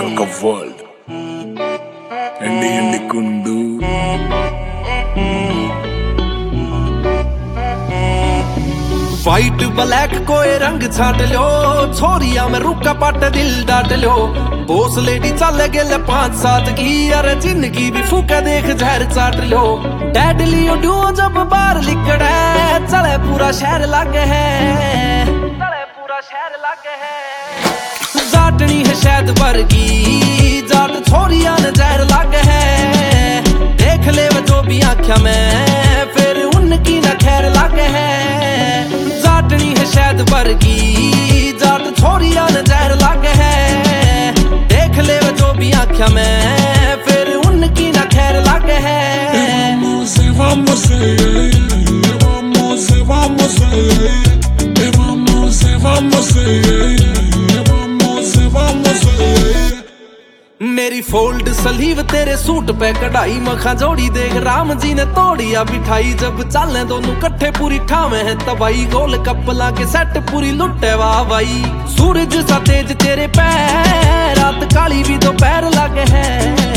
Coca World Endi Endi Kundu white black कोई रंग छाट लो छोरिया में रुका पाट दिल डाट लो बोस लेडी चल गेल 5-7 की अरे जिंदगी भी फूका देख जहर चाट लो डैडली डुओ जब बाहर लिकड़े चले पूरा शहर लागे है जाटनी है शायद वर्गी जाट छोरिया ने जहर लागे है देख ले वो जो भी आँखा में फिर उनकी न खैर लागे है जाटनी है शायद वर्गी जाट छोरिया ने जहर लागे है देख ले वो जो भी आँखा में फिर उनकी न खैर लागे है मेरी फोल्ड सलीव तेरे सूट पे कढ़ाई मखा जोड़ी देख राम जी ने तोड़िया बिठाई जब चाले दोनों कट्ठे पूरी ठामे है तबाई गोल कपला के सेट पूरी लुटे वाह भाई सूरज सा तेज तेरे पैर रात काली भी दोपहर लगे है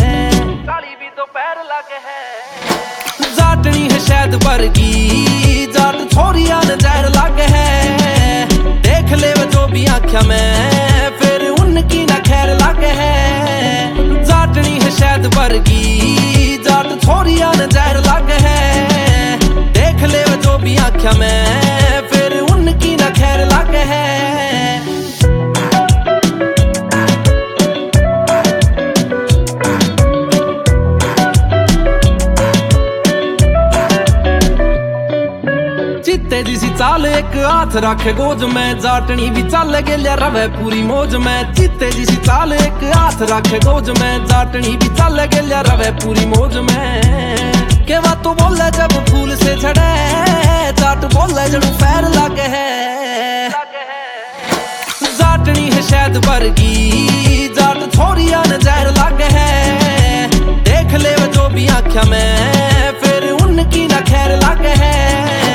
जाटनी है शायद वर्गी जाट छोरिया ने जहर लागे है देख ले वो जो भी आँखा में फिर उनकी न खैर लागे है जाटनी है शायद वर्गी जाट छोरिया ने जहर लागे है देख ले वो जो भी आँखा में फिर उनकी न खैर लागे है चित्ते जिसी चाल एक हाथ रखे गोज में जाटनी भी चल गेलिया रवे पूरी मौज में चित्ते जिसी चाल एक हाथ रखे गोज में जाटनी भी चल गेलिया रवे पूरी मौज में के बात तो बोले जब फूल से झड़े जाट बोले जब पैर लागे है जाटनी है शायद वर्गी जाट छोरिया ने जहर लागे है देख ले वो जो भी आँखा में फिर उनकी न खैर लागे है